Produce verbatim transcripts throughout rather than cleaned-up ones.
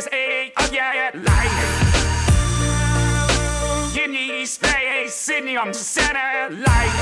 is a, oh yeah, light. In the space, sitting on the center light.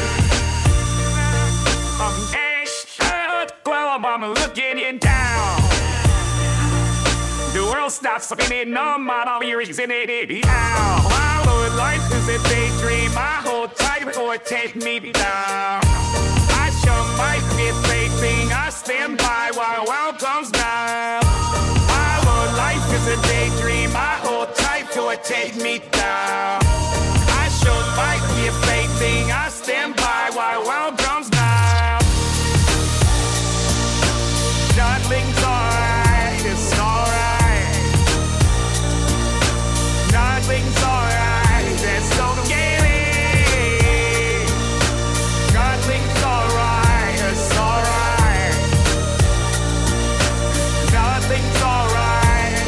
I'm a shirt, glow, I'm looking you down. The world stops spinning, no matter your reason it now. My whole life is a daydream, my whole time will take me down. I show my feet facing, I stand by while the world comes down. My whole life is a daydream, my whole time will take me down. I show my feet facing, I stand by while the world comes down. Nothing's alright, it's alright. Nothing's alright, there's so gay. Nothing's alright, it's alright. Nothing's alright.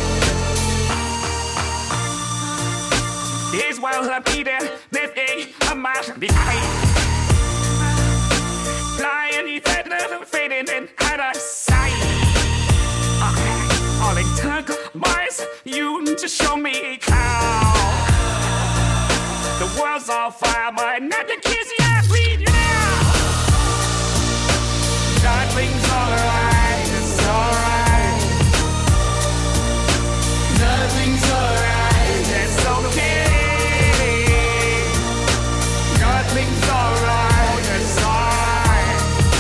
It's well I'm Peter, there's a man behind. Flying, he said, fading in out of sight. All it took was you to show me how. The world's on fire, but not the kiss you bleed now. Nothing's alright, it's alright. Nothing's alright, it's okay. Nothing's alright, it's alright.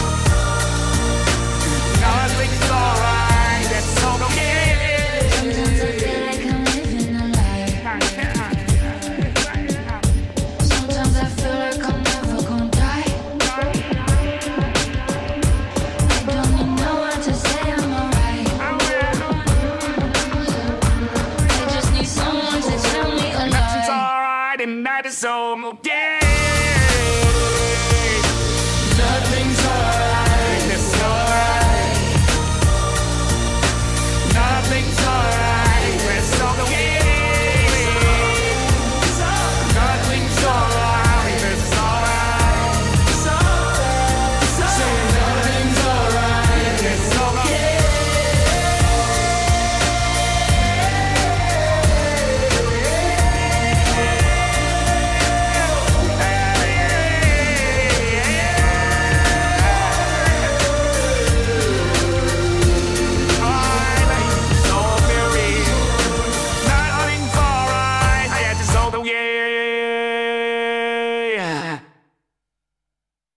Nothing's alright, it's okay. Sometimes I feel like I'm living a lie. Sometimes I feel like I'm never gonna die. I don't need no one to say I'm alright. I just need someone to tell me a Nothing's lie. alright and that is okay. Nothing's alright.